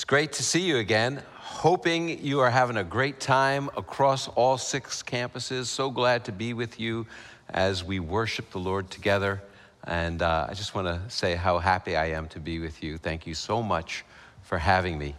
great to see you again. Hoping you are having a great time across all 6 campuses. So glad to be with you as we worship the Lord together. And I just want to say how happy I am to be with you. Thank you so much for having me.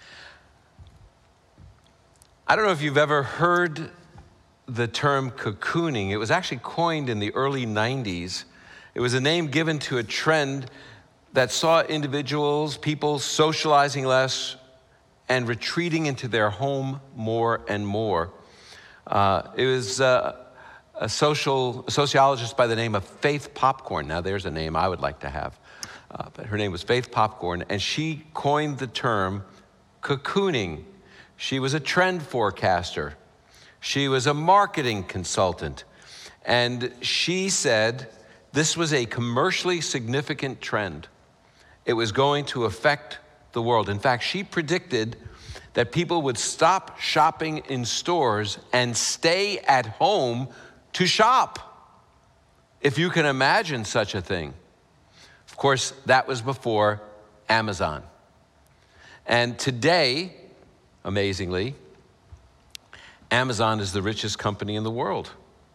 I don't know if you've ever heard the term cocooning. It was actually coined in the early 90s. It was a name given to a trend that saw individuals, people socializing less and retreating into their home more and more. It was a sociologist by the name of Faith Popcorn. Now there's a name I would like to have. But her name was Faith Popcorn, and she coined the term cocooning. She was a trend forecaster. She was a marketing consultant. And she said this was a commercially significant trend. It was going to affect the world. In fact, she predicted that people would stop shopping in stores and stay at home to shop, if you can imagine such a thing. Of course, that was before Amazon. And today, amazingly, Amazon is the richest company in the world.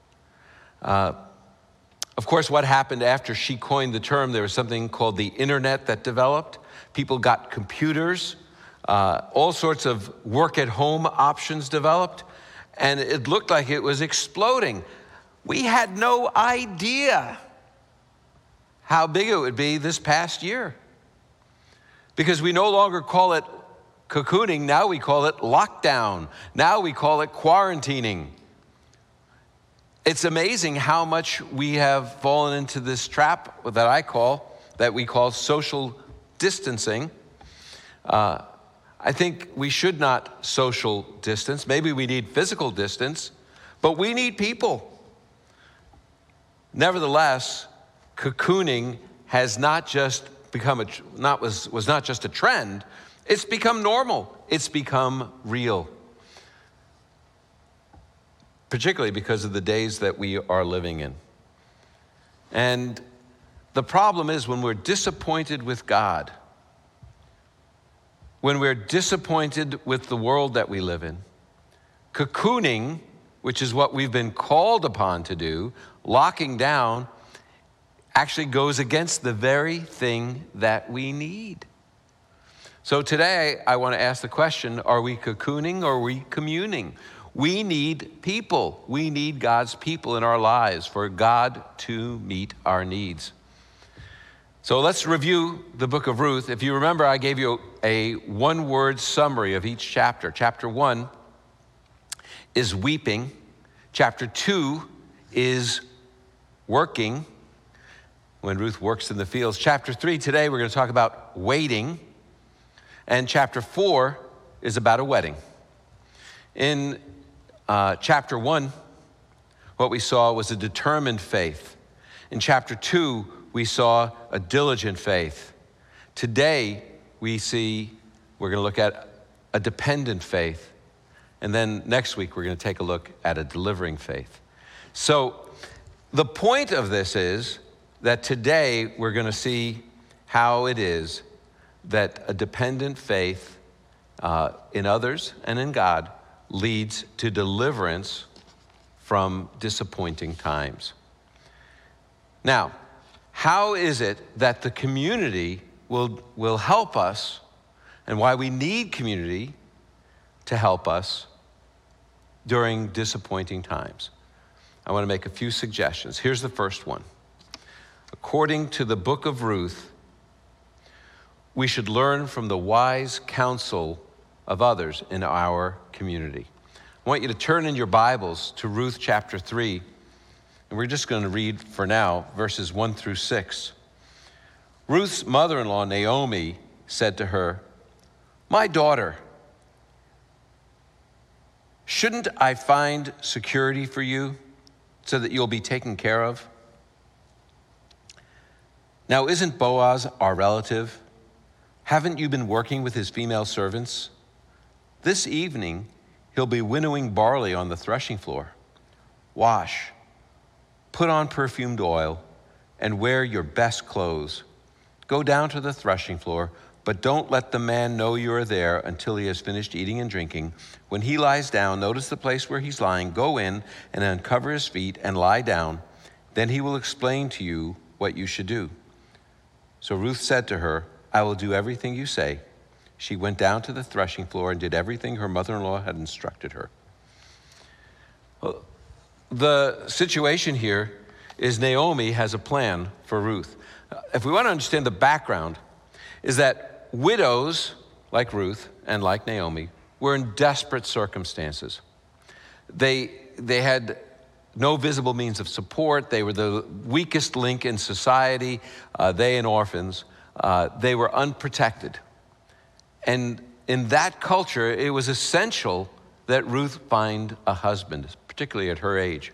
Of course, what happened after she coined the term, there was something called the internet that developed. People got computers, all sorts of work at home options developed, and it looked like it was exploding. We had no idea how big it would be this past year, because we no longer call it cocooning, now we call it lockdown. Now we call it quarantining. It's amazing how much we have fallen into this trap that we call social distancing. I think we should not social distance. Maybe we need physical distance, but we need people. Nevertheless, cocooning has not just become was not just a trend. It's become normal. It's become real. Particularly because of the days that we are living in. And the problem is when we're disappointed with God, when we're disappointed with the world that we live in, cocooning, which is what we've been called upon to do, locking down, actually goes against the very thing that we need. So today, I want to ask the question, are we cocooning or are we communing? We need people. We need God's people in our lives for God to meet our needs. So let's review the book of Ruth. If you remember, I gave you a one-word summary of each chapter. Chapter 1 is weeping. Chapter 2 is working, when Ruth works in the fields. Chapter 3, today we're going to talk about waiting. And chapter 4 is about a wedding. In chapter 1, what we saw was a determined faith. In chapter 2, we saw a diligent faith. Today, we're going to look at a dependent faith. And then next week, we're going to take a look at a delivering faith. So the point of this is that today, we're going to see how it is that a dependent faith in others and in God leads to deliverance from disappointing times. Now, how is it that the community will help us, and why we need community to help us during disappointing times? I want to make a few suggestions. Here's the first one. According to the book of Ruth, we should learn from the wise counsel of others in our community. I want you to turn in your Bibles to Ruth chapter 3, and we're just going to read for now verses 1 through 6. Ruth's mother-in-law, Naomi, said to her, "My daughter, shouldn't I find security for you so that you'll be taken care of? Now, isn't Boaz our relative? Haven't you been working with his female servants? This evening, he'll be winnowing barley on the threshing floor. Wash, put on perfumed oil, and wear your best clothes. Go down to the threshing floor, but don't let the man know you are there until he has finished eating and drinking. When he lies down, notice the place where he's lying. Go in and uncover his feet and lie down. Then he will explain to you what you should do." So Ruth said to her, "I will do everything you say." She went down to the threshing floor and did everything her mother-in-law had instructed her. Well, the situation here is Naomi has a plan for Ruth. If we want to understand the background, is that widows like Ruth and like Naomi were in desperate circumstances. They had no visible means of support. They were the weakest link in society. They and orphans. They were unprotected. And in that culture, it was essential that Ruth find a husband, particularly at her age.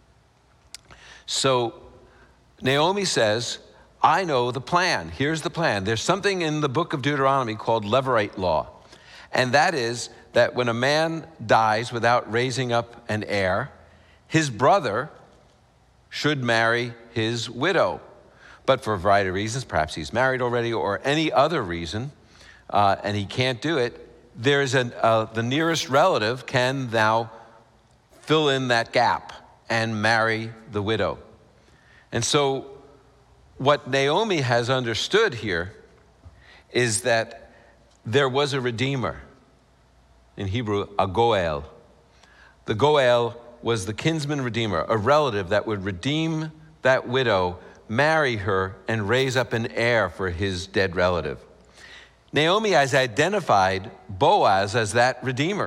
So Naomi says, "I know the plan. Here's the plan." There's something in the book of Deuteronomy called Levirate law. And that is that when a man dies without raising up an heir, his brother should marry his widow. But for a variety of reasons, perhaps he's married already or any other reason, and he can't do it, there's the nearest relative can now fill in that gap and marry the widow. And so what Naomi has understood here is that there was a redeemer. In Hebrew, a goel. The goel was the kinsman redeemer, a relative that would redeem that widow, marry her, and raise up an heir for his dead relative. Naomi has identified Boaz as that redeemer.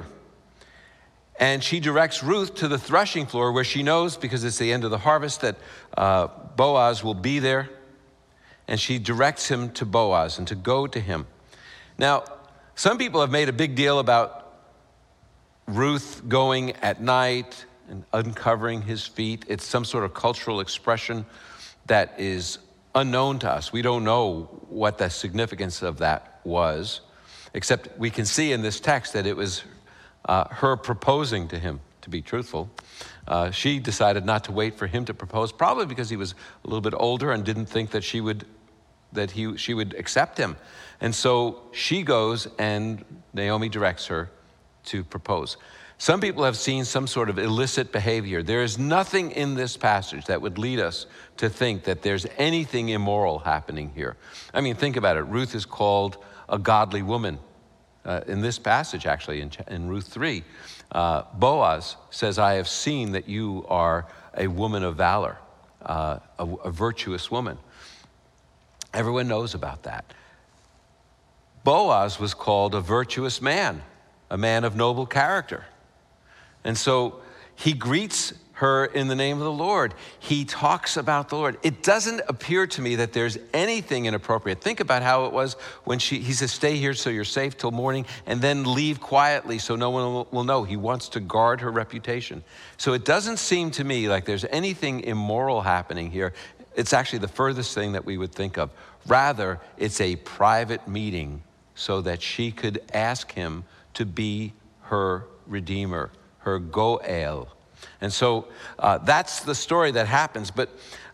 And she directs Ruth to the threshing floor where she knows, because it's the end of the harvest, that Boaz will be there. And she directs him to Boaz and to go to him. Now, some people have made a big deal about Ruth going at night and uncovering his feet. It's some sort of cultural expression that is unknown to us. We don't know what the significance of that was, except we can see in this text that it was her proposing to him, to be truthful. She decided not to wait for him to propose, probably because he was a little bit older and didn't think that she would accept him. And so she goes and Naomi directs her to propose. Some people have seen some sort of illicit behavior. There is nothing in this passage that would lead us to think that there's anything immoral happening here. I mean, think about it. Ruth is called a godly woman. In this passage, actually, in Ruth 3, Boaz says, "I have seen that you are a woman of valor, a virtuous woman." Everyone knows about that. Boaz was called a virtuous man, a man of noble character. And so he greets her in the name of the Lord. He talks about the Lord. It doesn't appear to me that there's anything inappropriate. Think about how it was when he says, "Stay here so you're safe till morning, and then leave quietly so no one will know." He wants to guard her reputation. So it doesn't seem to me like there's anything immoral happening here. It's actually the furthest thing that we would think of. Rather, it's a private meeting so that she could ask him to be her redeemer, her goel. And so that's the story that happens. But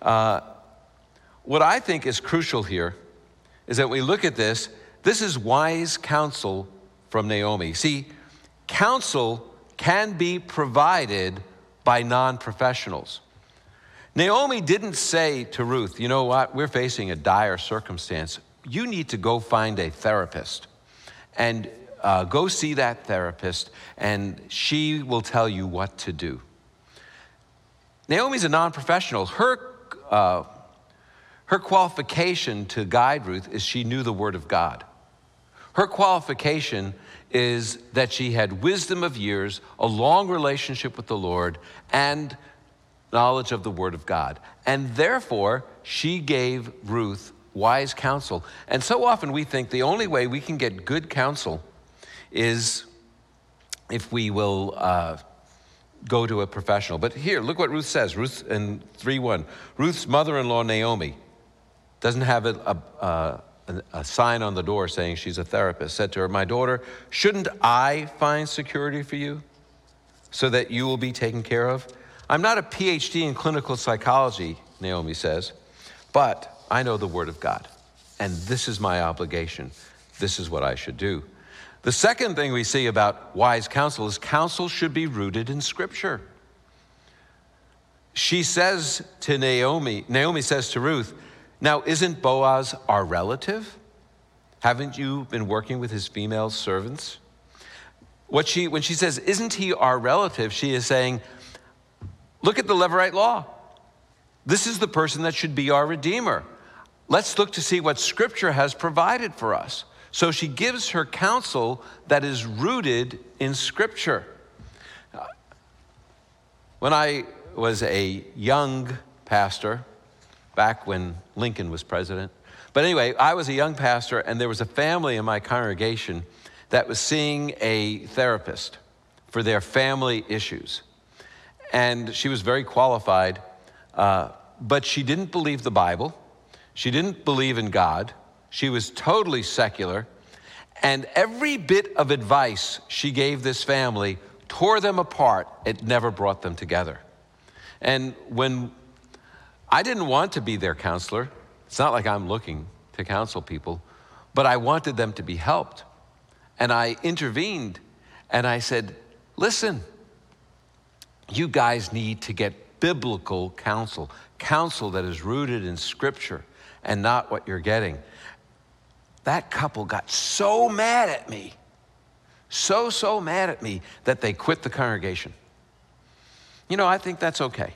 what I think is crucial here is that we look at this. This is wise counsel from Naomi. See, counsel can be provided by non-professionals. Naomi didn't say to Ruth, "You know what, we're facing a dire circumstance. You need to go find a therapist and go see that therapist, and she will tell you what to do." Naomi's a non-professional. Her qualification to guide Ruth is she knew the Word of God. Her qualification is that she had wisdom of years, a long relationship with the Lord, and knowledge of the Word of God. And therefore, she gave Ruth wise counsel. And so often we think the only way we can get good counsel is if we will go to a professional. But here, look what Ruth says. Ruth in 3:1. Ruth's mother-in-law, Naomi, doesn't have a sign on the door saying she's a therapist, said to her, "My daughter, shouldn't I find security for you so that you will be taken care of? I'm not a PhD in clinical psychology," Naomi says, "but I know the Word of God, and this is my obligation. this is what I should do. The second thing we see about wise counsel is counsel should be rooted in Scripture. She says to Naomi says to Ruth, now isn't Boaz our relative? Haven't you been working with his female servants? When she says, isn't he our relative, she is saying, look at the Levirate law. This is the person that should be our Redeemer. Let's look to see what Scripture has provided for us. So she gives her counsel that is rooted in Scripture. When I was a young pastor, back when Lincoln was president, but anyway, I was a young pastor, and there was a family in my congregation that was seeing a therapist for their family issues. And she was very qualified, but she didn't believe the Bible. She didn't believe in God. She was totally secular. And every bit of advice she gave this family tore them apart. It never brought them together. And when I didn't want to be their counselor, it's not like I'm looking to counsel people, but I wanted them to be helped. And I intervened and I said, listen, you guys need to get biblical counsel, counsel that is rooted in Scripture and not what you're getting. That couple got so mad at me, so mad at me that they quit the congregation. You know, I think that's okay.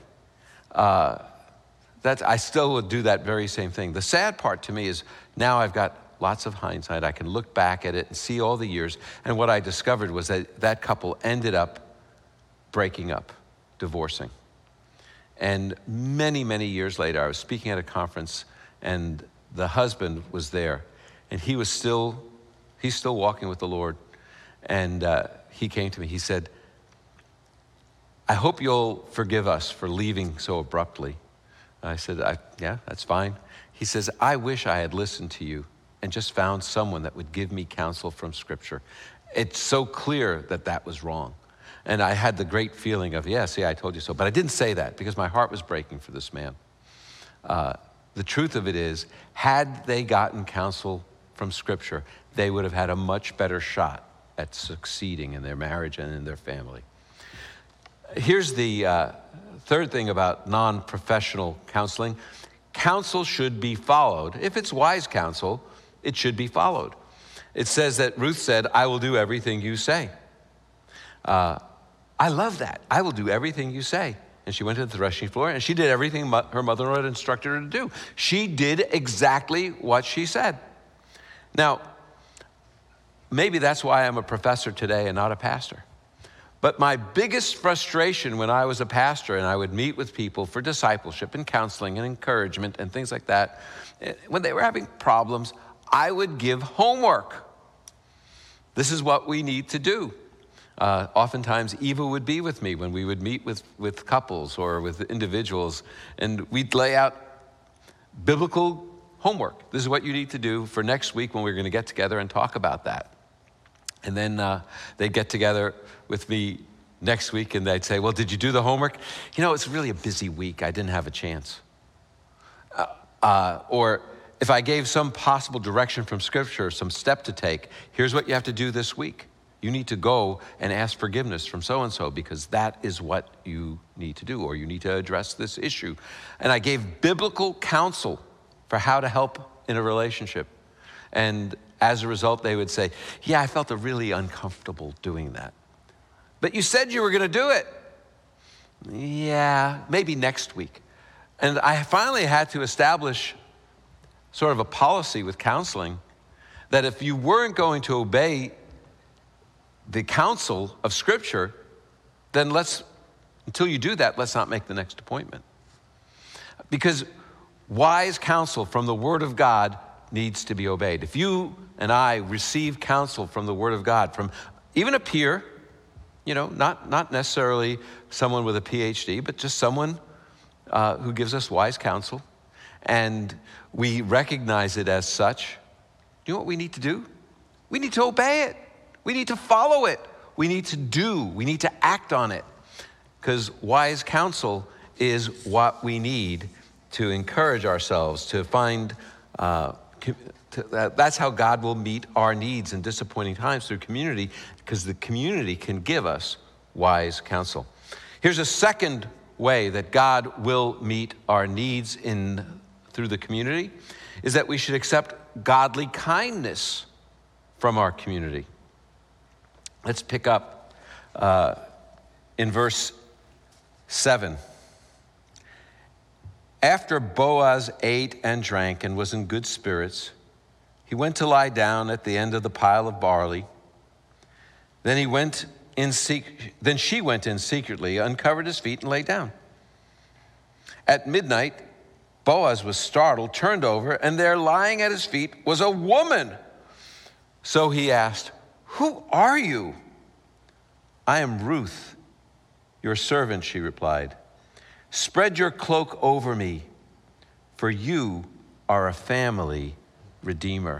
I still would do that very same thing. The sad part to me is now I've got lots of hindsight. I can look back at it and see all the years. And what I discovered was that that couple ended up breaking up, divorcing. And many, many years later, I was speaking at a conference and the husband was there. And he's still walking with the Lord. And he came to me, he said, I hope you'll forgive us for leaving so abruptly. I said, yeah, that's fine. He says, I wish I had listened to you and just found someone that would give me counsel from Scripture. It's so clear that that was wrong. And I had the great feeling of, yeah, see, I told you so. But I didn't say that because my heart was breaking for this man. The truth of it is, had they gotten counsel from Scripture, they would have had a much better shot at succeeding in their marriage and in their family. Here's the third thing about non-professional counseling. Counsel should be followed. If it's wise counsel, it should be followed. It says that Ruth said, I will do everything you say. I love that. I will do everything you say. And she went to the threshing floor and she did everything her mother-in-law had instructed her to do. She did exactly what she said. Now, maybe that's why I'm a professor today and not a pastor. But my biggest frustration when I was a pastor and I would meet with people for discipleship and counseling and encouragement and things like that, when they were having problems, I would give homework. This is what we need to do. Oftentimes, Eva would be with me when we would meet with couples or with individuals, and we'd lay out biblical homework. This is what you need to do for next week when we're going to get together and talk about that. And then they'd get together with me next week and they'd say, well, did you do the homework? You know, it's really a busy week. I didn't have a chance. Or if I gave some possible direction from Scripture, some step to take, here's what you have to do this week. You need to go and ask forgiveness from so-and-so because that is what you need to do, or you need to address this issue. And I gave biblical counsel for how to help in a relationship. And as a result, they would say, yeah, I felt really uncomfortable doing that. But you said you were going to do it. Yeah, maybe next week. And I finally had to establish sort of a policy with counseling that if you weren't going to obey the counsel of Scripture, then until you do that, let's not make the next appointment. Because wise counsel from the Word of God needs to be obeyed. If you and I receive counsel from the Word of God, from even a peer, you know, not necessarily someone with a PhD, but just someone who gives us wise counsel, and we recognize it as such, you know what we need to do? We need to obey it. We need to follow it. We need to act on it. Because wise counsel is what we need to encourage ourselves, to find That's how God will meet our needs in disappointing times, through community, because the community can give us wise counsel. Here's a second way that God will meet our needs through the community, is that we should accept godly kindness from our community. Let's pick up in verse 7. After Boaz ate and drank and was in good spirits, he went to lie down at the end of the pile of barley. Then she went in secretly, uncovered his feet, and lay down. At midnight, Boaz was startled, turned over, and there lying at his feet was a woman. So he asked, "Who are you?" "I am Ruth, your servant," she replied. "Spread your cloak over me, for you are a family redeemer."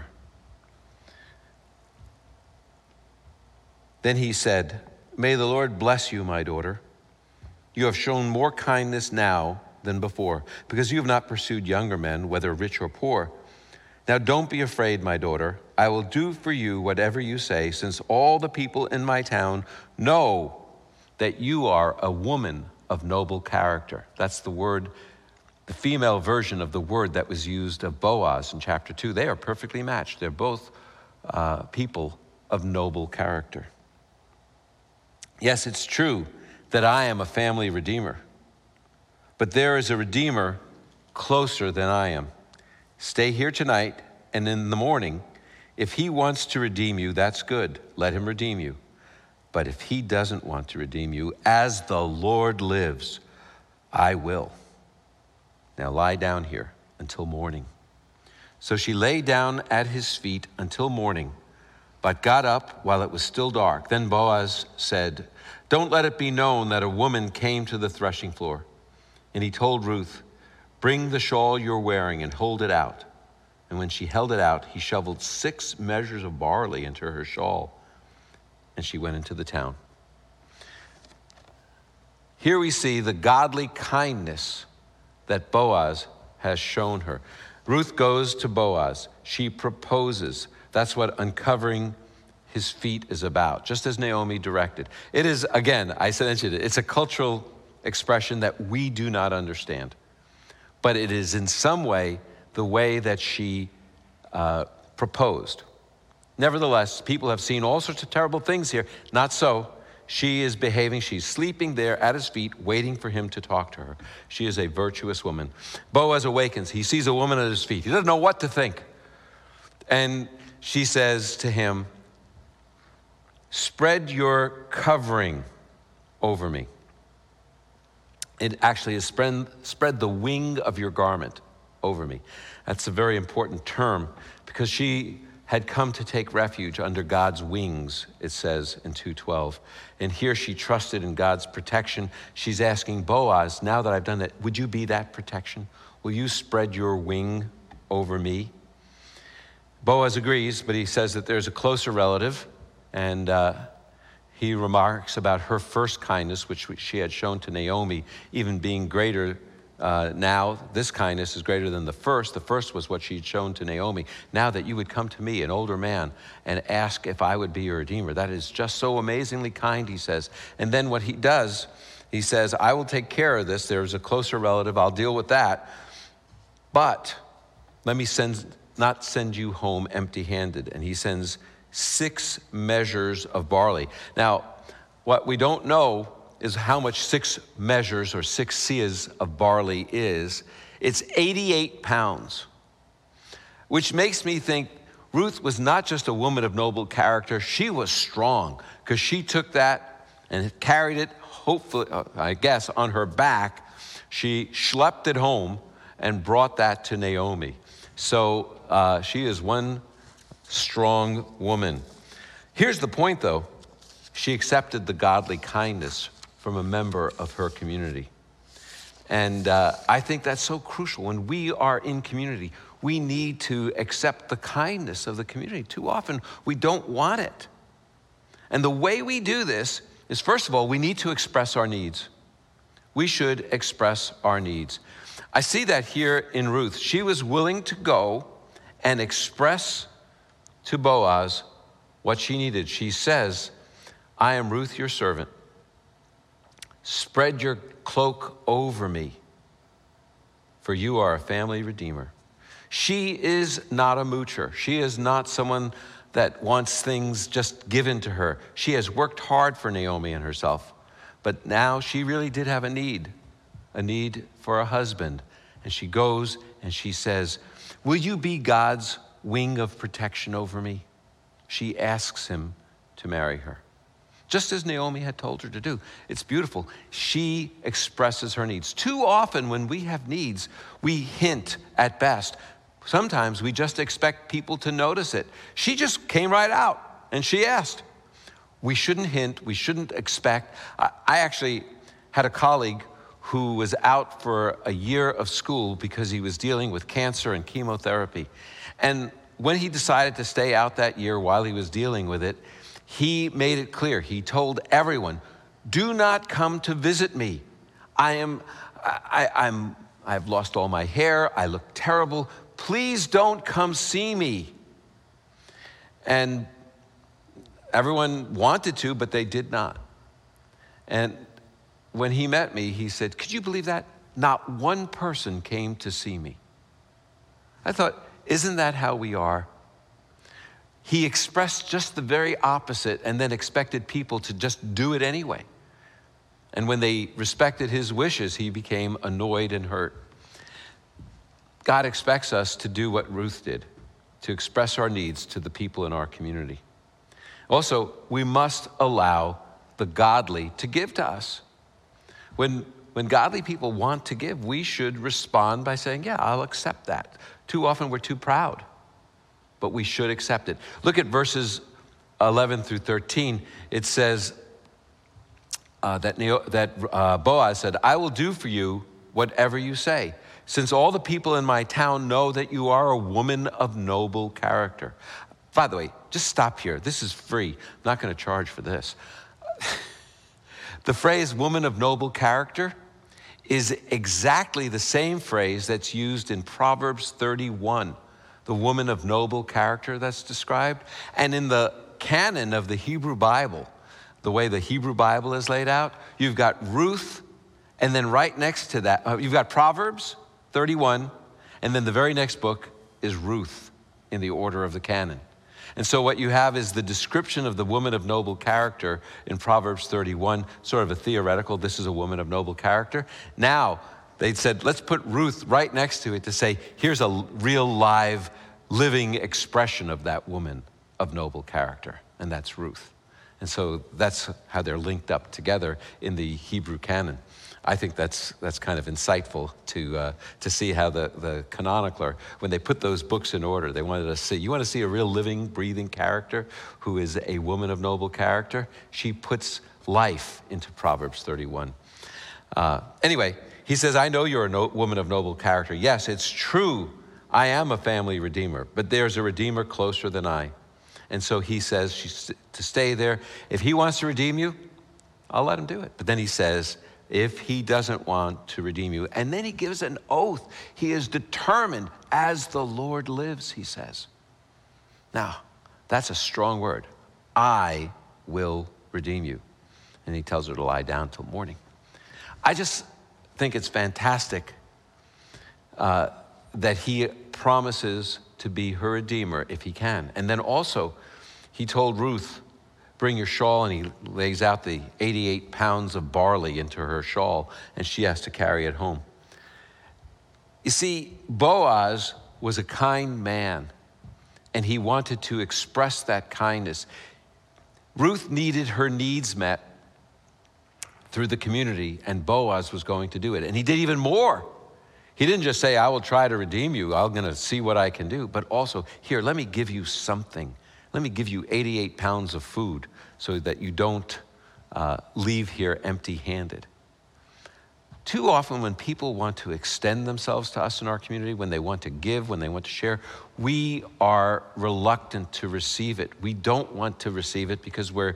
Then he said, "May the Lord bless you, my daughter. You have shown more kindness now than before, because you have not pursued younger men, whether rich or poor. Now don't be afraid, my daughter. I will do for you whatever you say, since all the people in my town know that you are a woman of noble character." That's the word, the female version of the word that was used of Boaz in chapter 2. They are perfectly matched. They're both people of noble character. Yes, it's true that I am a family redeemer, but there is a redeemer closer than I am. Stay here tonight, and in the morning, if he wants to redeem you, that's good. Let him redeem you. But if he doesn't want to redeem you, as the Lord lives, I will. Now lie down here until morning. So she lay down at his feet until morning, but got up while it was still dark. Then Boaz said, "Don't let it be known that a woman came to the threshing floor." And he told Ruth, "Bring the shawl you're wearing and hold it out." And when she held it out, he shoveled 6 measures of barley into her shawl, and she went into the town. Here we see the godly kindness that Boaz has shown her. Ruth goes to Boaz. She proposes. That's what uncovering his feet is about, just as Naomi directed. It is, again, I mentioned it, it's a cultural expression that we do not understand. But it is in some way the way that she proposed. Nevertheless, people have seen all sorts of terrible things here. Not so. She is behaving. She's sleeping there at his feet, waiting for him to talk to her. She is a virtuous woman. Boaz awakens. He sees a woman at his feet. He doesn't know what to think. And she says to him, "Spread your covering over me." It actually is spread the wing of your garment over me. That's a very important term, because she had come to take refuge under God's wings, it says in 2:12. And here she trusted in God's protection. She's asking Boaz, now that I've done that, would you be that protection? Will you spread your wing over me? Boaz agrees, but he says that there's a closer relative, and he remarks about her first kindness, which she had shown to Naomi, even being greater. Now this kindness is greater than the first. The first was what she'd shown to Naomi. Now that you would come to me, an older man, and ask if I would be your redeemer. That is just so amazingly kind, he says. And then what he does, he says, I will take care of this. There's a closer relative. I'll deal with that. But let me not send you home empty-handed. And he sends 6 measures of barley. Now, what we don't know is how much 6 measures or 6 seahs of barley is. It's 88 pounds, which makes me think Ruth was not just a woman of noble character. She was strong, because she took that and carried it, hopefully, I guess, on her back. She schlepped it home and brought that to Naomi. So she is one strong woman. Here's the point, though. She accepted the godly kindness from a member of her community. And I think that's so crucial. When we are in community, we need to accept the kindness of the community. Too often, we don't want it. And the way we do this is, first of all, we need to express our needs. We should express our needs. I see that here in Ruth. She was willing to go and express to Boaz what she needed. She says, I am Ruth, your servant. Spread your cloak over me, for you are a family redeemer. She is not a moocher. She is not someone that wants things just given to her. She has worked hard for Naomi and herself, but now she really did have a need for a husband. And she goes and she says, will you be God's wing of protection over me? She asks him to marry her, just as Naomi had told her to do. It's beautiful. She expresses her needs. Too often when we have needs, we hint at best. Sometimes we just expect people to notice it. She just came right out and she asked. We shouldn't hint, we shouldn't expect. I actually had a colleague who was out for a year of school because he was dealing with cancer and chemotherapy. And when he decided to stay out that year while he was dealing with it, he made it clear. He told everyone, do not come to visit me. I've lost all my hair. I look terrible. Please don't come see me. And everyone wanted to, but they did not. And when he met me, he said, could you believe that? Not one person came to see me. I thought, isn't that how we are? He expressed just the very opposite and then expected people to just do it anyway. And when they respected his wishes, he became annoyed and hurt. God expects us to do what Ruth did, to express our needs to the people in our community. Also, we must allow the godly to give to us. When godly people want to give, we should respond by saying, yeah, I'll accept that. Too often we're too proud, but we should accept it. Look at verses 11 through 13. It says that Boaz said, I will do for you whatever you say, since all the people in my town know that you are a woman of noble character. By the way, just stop here. This is free. I'm not going to charge for this. The phrase woman of noble character is exactly the same phrase that's used in Proverbs 31, the woman of noble character that's described. And in the canon of the Hebrew Bible, the way the Hebrew Bible is laid out, you've got Ruth, and then right next to that, you've got Proverbs 31, and then the very next book is Ruth in the order of the canon. And so what you have is the description of the woman of noble character in Proverbs 31, sort of a theoretical, this is a woman of noble character. Now, they said, let's put Ruth right next to it to say, here's a real live, living expression of that woman of noble character, and that's Ruth. And so that's how they're linked up together in the Hebrew canon. I think that's kind of insightful to see how the chronicler, when they put those books in order, they wanted us to see, you want to see a real living, breathing character who is a woman of noble character? She puts life into Proverbs 31. Anyway, he says, I know you're a woman of noble character. Yes, it's true. I am a family redeemer, but there's a redeemer closer than I. And so he says she's to stay there. If he wants to redeem you, I'll let him do it. But then he says, if he doesn't want to redeem you, and then he gives an oath. He is determined, as the Lord lives, he says. Now, that's a strong word. I will redeem you. And he tells her to lie down till morning. I just think it's fantastic that he promises to be her redeemer if he can. And then also, he told Ruth, bring your shawl, and he lays out the 88 pounds of barley into her shawl, and she has to carry it home. You see, Boaz was a kind man, and he wanted to express that kindness. Ruth needed her needs met through the community, and Boaz was going to do it. And he did even more. He didn't just say, I will try to redeem you. I'm going to see what I can do. But also, here, let me give you something. Let me give you 88 pounds of food so that you don't leave here empty-handed. Too often when people want to extend themselves to us in our community, when they want to give, when they want to share, we are reluctant to receive it. We don't want to receive it because we're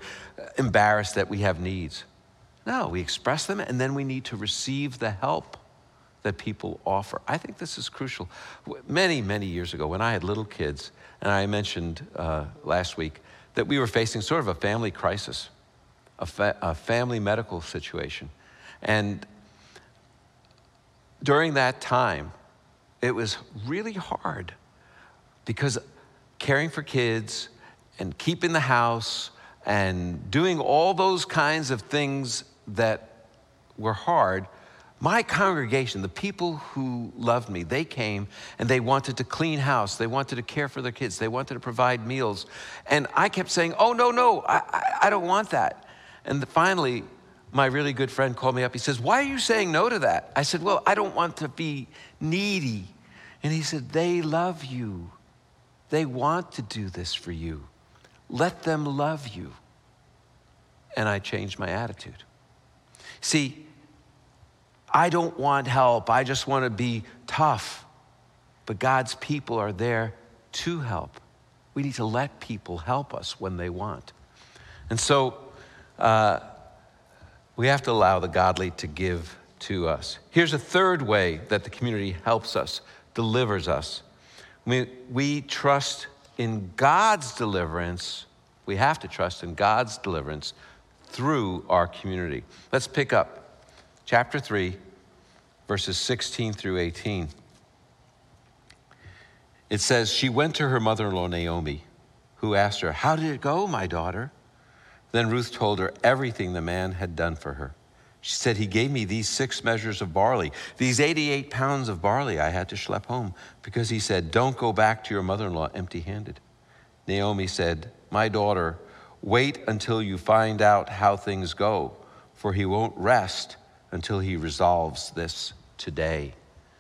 embarrassed that we have needs. No, we express them, and then we need to receive the help that people offer. I think this is crucial. Many, many years ago, when I had little kids, and I mentioned last week that we were facing sort of a family crisis, a family medical situation. And during that time, it was really hard because caring for kids and keeping the house and doing all those kinds of things that were hard, my congregation, the people who loved me, they came and they wanted to clean house. They wanted to care for their kids. They wanted to provide meals. And I kept saying, oh, no, I don't want that. And finally, my really good friend called me up. He says, why are you saying no to that? I said, well, I don't want to be needy. And he said, they love you. They want to do this for you. Let them love you. And I changed my attitude. See, I don't want help. I just want to be tough. But God's people are there to help. We need to let people help us when they want. And so we have to allow the godly to give to us. Here's a third way that the community helps us, delivers us. We trust in God's deliverance. We have to trust in God's deliverance through our community. Let's pick up chapter 3, verses 16 through 18. It says, she went to her mother-in-law Naomi, who asked her, how did it go, my daughter? Then Ruth told her everything the man had done for her. She said, he gave me these 6 measures of barley, these 88 pounds of barley I had to schlep home, because he said, don't go back to your mother-in-law empty-handed. Naomi said, my daughter, wait until you find out how things go, for he won't rest until he resolves this today.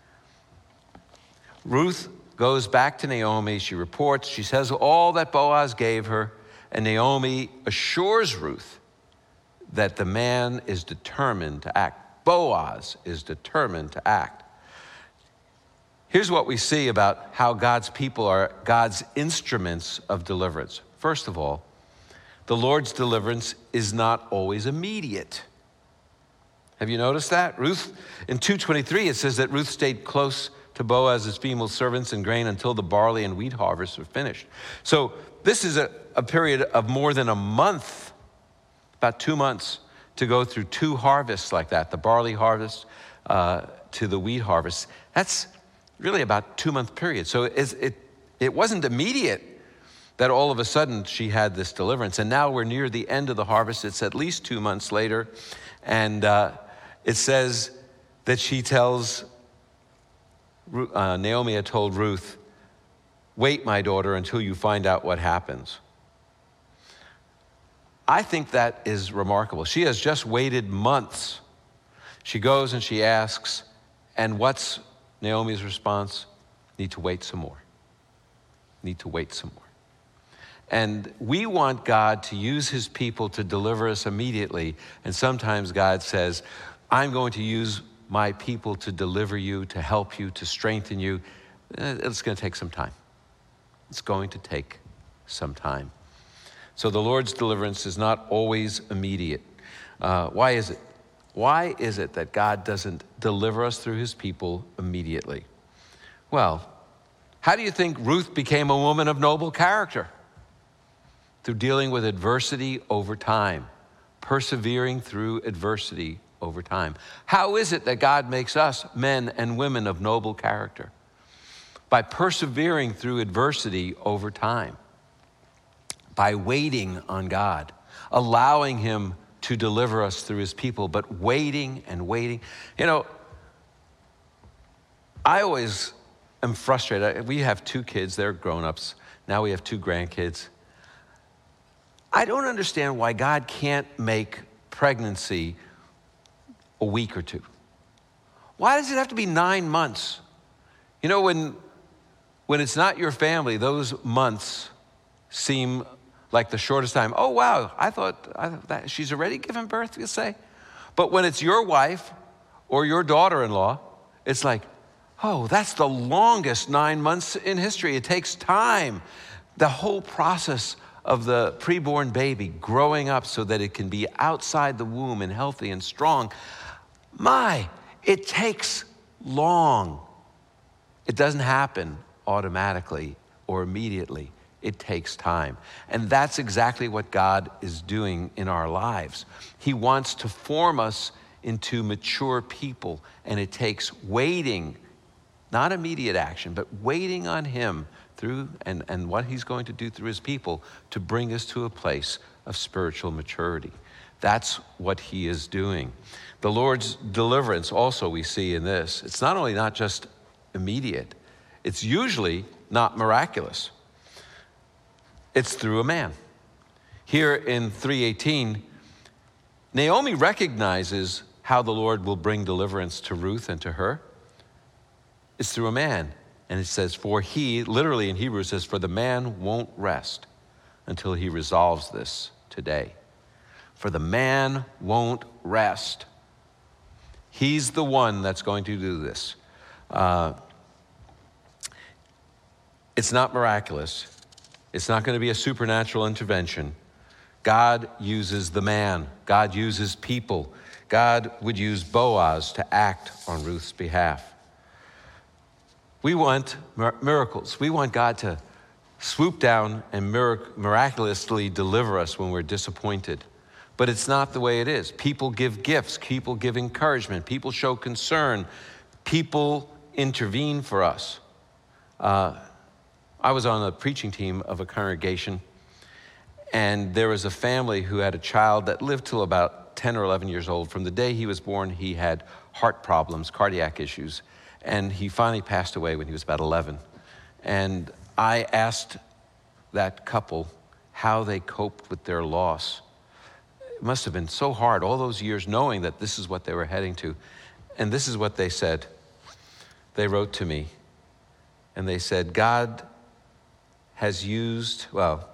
Ruth goes back to Naomi. She reports, she says all that Boaz gave her, and Naomi assures Ruth that the man is determined to act. Boaz is determined to act. Here's what we see about how God's people are God's instruments of deliverance. First of all, the Lord's deliverance is not always immediate. Have you noticed that? Ruth, in 2:23, it says that Ruth stayed close to Boaz's female servants and grain until the barley and wheat harvests were finished. So this is a period of more than a month, about 2 months, to go through 2 harvests like that, the barley harvest to the wheat harvest. That's really about a 2-month period. So it wasn't immediate that all of a sudden she had this deliverance. And now we're near the end of the harvest. It's at least 2 months later. And it says that she tells, Naomi had told Ruth, wait, my daughter, until you find out what happens. I think that is remarkable. She has just waited months. She goes and she asks, and what's Naomi's response? Need to wait some more. Need to wait some more. And we want God to use his people to deliver us immediately. And sometimes God says, I'm going to use my people to deliver you, to help you, to strengthen you. It's going to take some time. It's going to take some time. So the Lord's deliverance is not always immediate. Why is it? Why is it that God doesn't deliver us through his people immediately? Well, how do you think Ruth became a woman of noble character? Through dealing with adversity over time, persevering through adversity over time. How is it that God makes us men and women of noble character? By persevering through adversity over time, by waiting on God, allowing him to deliver us through his people, but waiting and waiting. You know, I always am frustrated. We have 2 kids, they're grown-ups. Now we have 2 grandkids. I don't understand why God can't make pregnancy a week or 2. Why does it have to be 9 months? You know, when it's not your family, those months seem like the shortest time. Oh, wow, I thought that she's already given birth, you say? But when it's your wife or your daughter-in-law, it's like, oh, that's the longest 9 months in history. It takes time. The whole process of the preborn baby growing up so that it can be outside the womb and healthy and strong. It takes long. It doesn't happen automatically or immediately. It takes time. And that's exactly what God is doing in our lives. He wants to form us into mature people, and it takes waiting, not immediate action, but waiting on him through and what he's going to do through his people to bring us to a place of spiritual maturity. That's what he is doing. The Lord's deliverance also we see in this. It's not just immediate. It's usually not miraculous. It's through a man. Here in 3:18, Naomi recognizes how the Lord will bring deliverance to Ruth and to her. It's through a man. And it says, for he, literally in Hebrew, it says, for the man won't rest until he resolves this today. For the man won't rest. He's the one that's going to do this. It's not miraculous. It's not going to be a supernatural intervention. God uses the man. God uses people. God would use Boaz to act on Ruth's behalf. We want miracles. We want God to swoop down and miraculously deliver us when we're disappointed. But it's not the way it is. People give gifts. People give encouragement. People show concern. People intervene for us. I was on a preaching team of a congregation, and there was a family who had a child that lived till about 10 or 11 years old. From the day he was born, he had heart problems, cardiac issues, and he finally passed away when he was about 11. And I asked that couple how they coped with their loss. It must have been so hard all those years knowing that this is what they were heading to. And this is what they said. They wrote to me, and they said, God has used,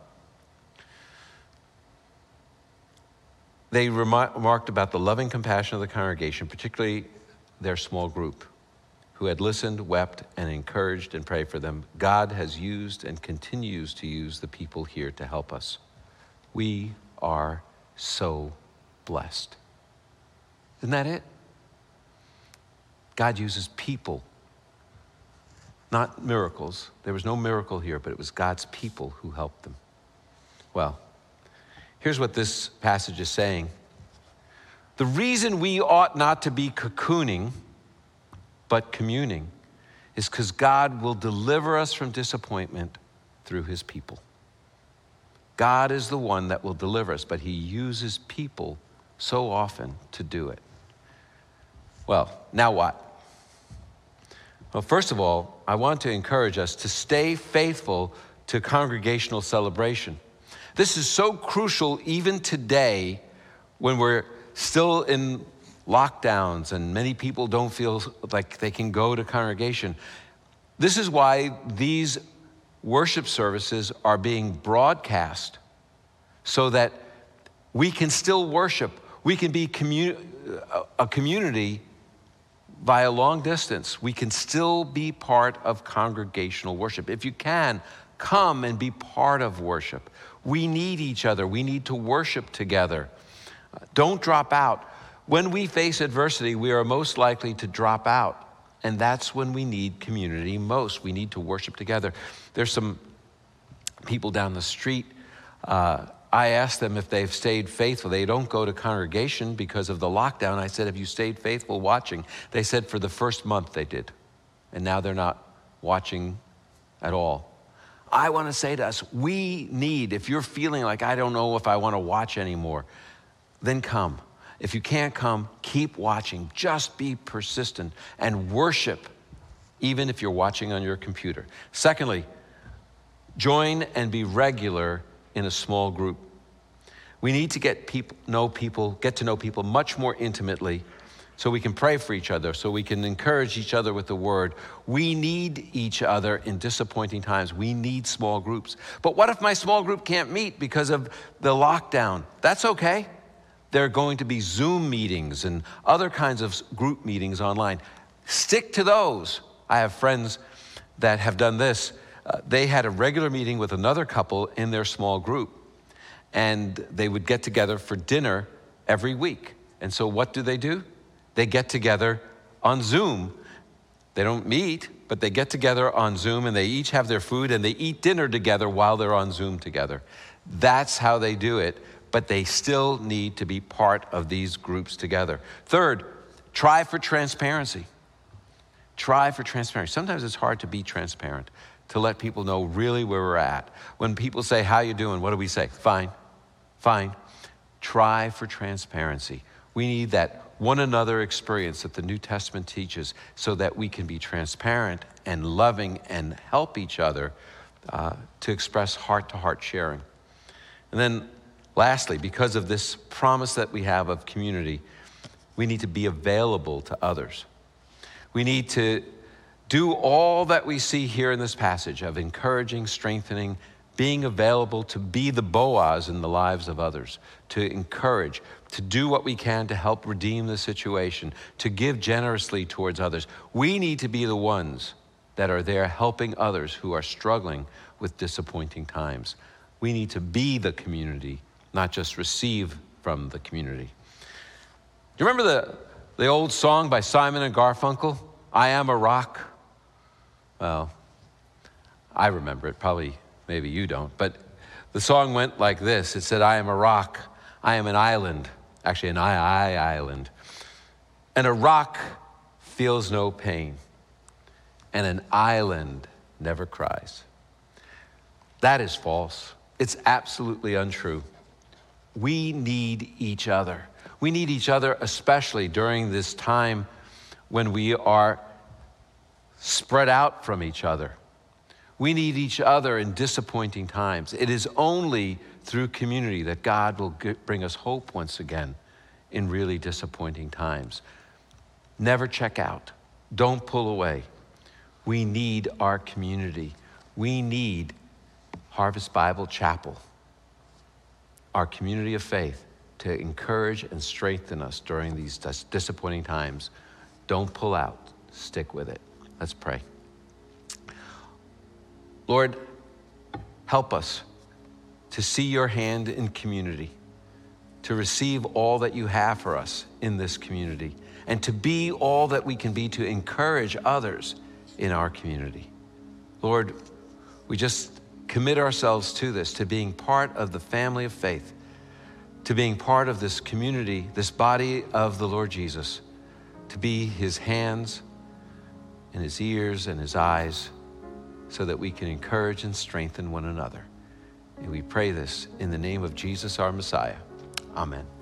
they remarked about the loving compassion of the congregation, particularly their small group, who had listened, wept, and encouraged and prayed for them. God has used and continues to use the people here to help us. We are so blessed. Isn't that it? God uses people, not miracles. There was no miracle here, but it was God's people who helped them. Well, here's what this passage is saying. The reason we ought not to be cocooning, but communing, is because God will deliver us from disappointment through his people. God is the one that will deliver us, but he uses people so often to do it. Well, now what? Well, first of all, I want to encourage us to stay faithful to congregational celebration. This is so crucial even today when we're still in lockdowns and many people don't feel like they can go to congregation. This is why these worship services are being broadcast so that we can still worship. We can be a community via long distance. We can still be part of congregational worship. If you can, come and be part of worship. We need each other. We need to worship together. Don't drop out. When we face adversity, we are most likely to drop out. And that's when we need community most. We need to worship together. There's some people down the street. I asked them if they've stayed faithful. They don't go to congregation because of the lockdown. I said, have you stayed faithful watching? They said for the first month they did. And now they're not watching at all. I want to say to us, we need, if you're feeling like, I don't know if I want to watch anymore, then come. If you can't come, keep watching. Just be persistent and worship, even if you're watching on your computer. Secondly, join and be regular in a small group. We need to get to know people much more intimately so we can pray for each other, so we can encourage each other with the word. We need each other in disappointing times. We need small groups. But what if my small group can't meet because of the lockdown? That's okay. There are going to be Zoom meetings and other kinds of group meetings online. Stick to those. I have friends that have done this. They had a regular meeting with another couple in their small group, and they would get together for dinner every week. And so what do? They get together on Zoom They don't meet, but they get together on Zoom and they each have their food and they eat dinner together while they're on Zoom together. That's how they do it, but they still need to be part of these groups together. Third, try for transparency. Try for transparency. Sometimes it's hard to be transparent, to let people know really where we're at. When people say, how you doing? What do we say? Fine, fine. Try for transparency. We need that one another experience that the New Testament teaches so that we can be transparent and loving and help each other to express heart-to-heart sharing. And then lastly, because of this promise that we have of community, we need to be available to others. We need to do all that we see here in this passage of encouraging, strengthening, being available to be the Boaz in the lives of others, to encourage, to do what we can to help redeem the situation, to give generously towards others. We need to be the ones that are there helping others who are struggling with disappointing times. We need to be the community, not just receive from the community. Do you remember the old song by Simon and Garfunkel, I Am a Rock? Well, I remember it, probably maybe you don't, but the song went like this. It said, I am a rock, I am an island, actually an island, and a rock feels no pain, and an island never cries. That is false. It's absolutely untrue. We need each other. We need each other, especially during this time when we are spread out from each other. We need each other in disappointing times. It is only through community that God will bring us hope once again in really disappointing times. Never check out. Don't pull away. We need our community. We need Harvest Bible Chapel, our community of faith, to encourage and strengthen us during these disappointing times. Don't pull out. Stick with it. Let's pray. Lord, help us to see your hand in community, to receive all that you have for us in this community, and to be all that we can be to encourage others in our community. Lord, we just commit ourselves to this, to being part of the family of faith, to being part of this community, this body of the Lord Jesus, to be his hands and his ears and his eyes, so that we can encourage and strengthen one another. And we pray this in the name of Jesus, our Messiah. Amen.